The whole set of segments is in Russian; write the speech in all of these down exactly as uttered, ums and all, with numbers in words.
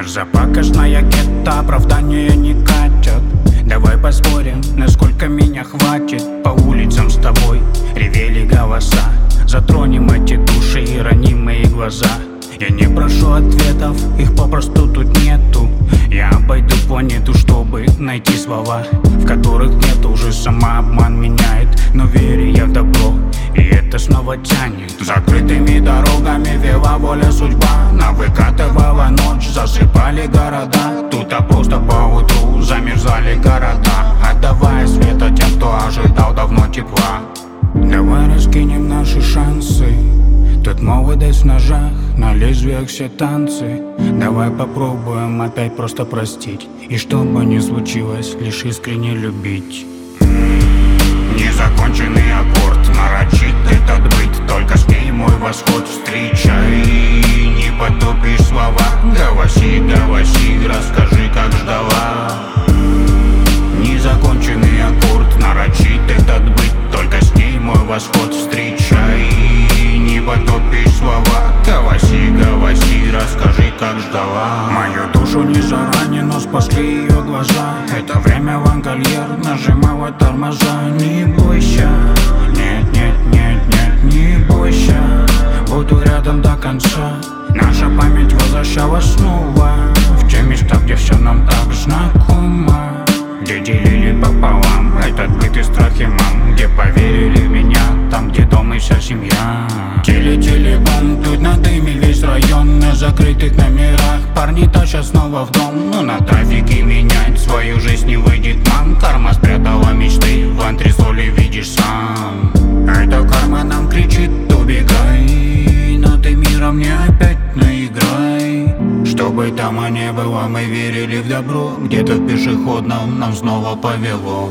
Мерзопакостная кета, оправдания не катят. Давай поспорим, насколько меня хватит. По улицам с тобой ревели голоса. Затронем эти души и ранимые глаза. Я не прошу ответов, их попросту тут нету. Я обойду планету, чтобы найти слова, в которых нет уже самообман меняет. Но верю я в добро, и это снова тянет. Закрытыми дорогами вела воля судьба. На выкатывала ночь, засыпали города. Тут а просто поутру замерзали города, отдавая света тем, кто ожидал давно тепла. Давай раскинем наши шансы. Тут молодость в ножах, на лезвиях все танцы. Давай попробуем опять просто простить, и что бы ни случилось, лишь искренне любить. Незаконченный аккорд, нарочит этот быт. Только с ней мой восход встречай. Не потопишь слова, голоси, голоси, расскажи, как ждала. Незаконченный аккорд, нарочит этот быт. Только с ней мой восход встречай. Не потопишь слова, голоси, голоси, расскажи, как ждала. Мою душу не заранее, но спасли ее глаза. Это время Лангольер нажимала тормоза. Не бойся, нет, нет, нет, нет, не бойся. Буду рядом до конца. Наша память возвращалась снова в те места, где все нам так знакомо. Где делили пополам этот быт и страхи мам. Где поверили в меня, там где дом и вся семья. Теле-телебом, тут на дыме весь район. На закрытых номерах парни тащат снова в дом. Но на трафике менять свою жизнь не выйдет нам. Карма спрятала мечты, в антресоли видишь сам. Эта карма нам кричит: убегай, но ты миром не опять наиграй. Чтобы дома не было, мы верили в добро. Где-то в пешеходном нам снова повело.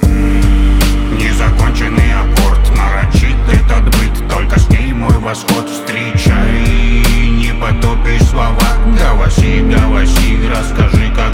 Незаконченный аккорд, нарочит этот быт. Только с ней мой восход встречай. Не потопишь слова, голоси, голоси, расскажи, как